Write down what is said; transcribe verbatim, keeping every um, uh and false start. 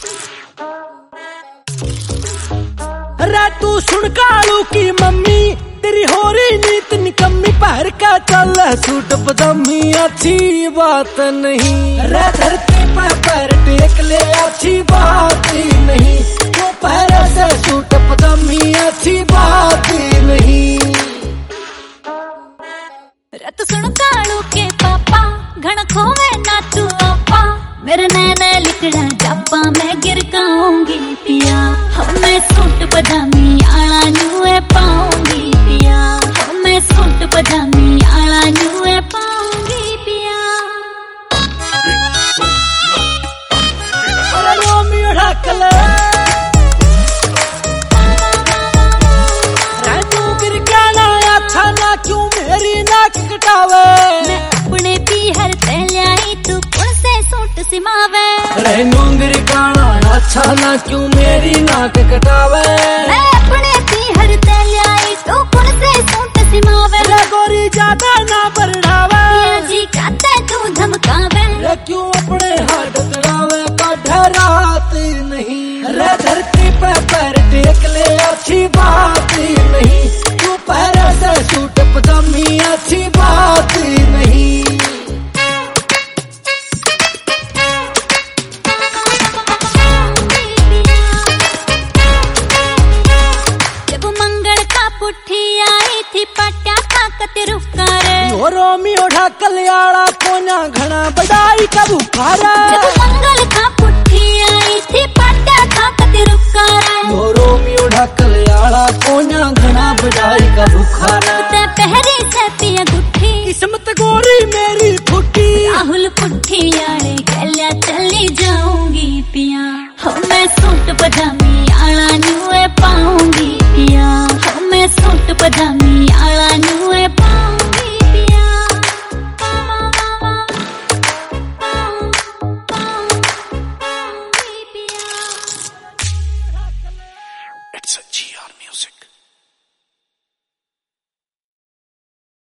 रे तू सुन कालू की मम्मी तेरी हो रही नीत निकम्मी पहर का चल सूट पजामी अच्छी बात नहीं। रे धरती पे पैर टेक ले अच्छी बात ही नहीं। तो पहर से सूट पजामी अच्छी बात ही नहीं। रे तू सुन कालू के पापा घण खोवे ना तू आपा मेरे नैने लिखड़ा जापा मैं गिर गाऊंगी पिया। मैं सूट पजामी आला न्यूए पाऊंगी पिया। मैं सूट पजामी आला न्यूए पाऊंगी पिया। अरे रोमियो ढाकल राजू गिर गाना अच्छा ना क्यों मेरी नाक कटावे। मैं अपने पीहर ते ल्याई तू कुण से सूट सिमावे। रहनू गिर गाना अच्छा ना क्यों मेरी नाक कटावे। मैं अपने पीहर ते ल्याई तू कुण से सूट सिमावे। रे गोरी ज्यादा ना बढ़ावे जी कहते तू धमकावे। रे क्यों अपने हाथ तड़ावे का डरात नहीं। रे धरती पे पैर टेक ले अच्छी बात ही नहीं। तू पैर से सूट पजामी अच्छी बात ही नहीं। पुठी आई थी पट्या ताकत रुकारे। ओ रोमियो ढाकल आला कोना घना बड़ाई का बुखारा। जब मंगल का पुठी आई थी पट्या ताकत रुकारे। ओ रोमियो ढाकल आला कोना घना बड़ाई का बुखारा। ते पहरी से पिया गुठी किस्मत गोरी मेरी फुटी। राहुल पुठी आड़े गलिया चली जाऊंगी पिया। मैं सूट पजामी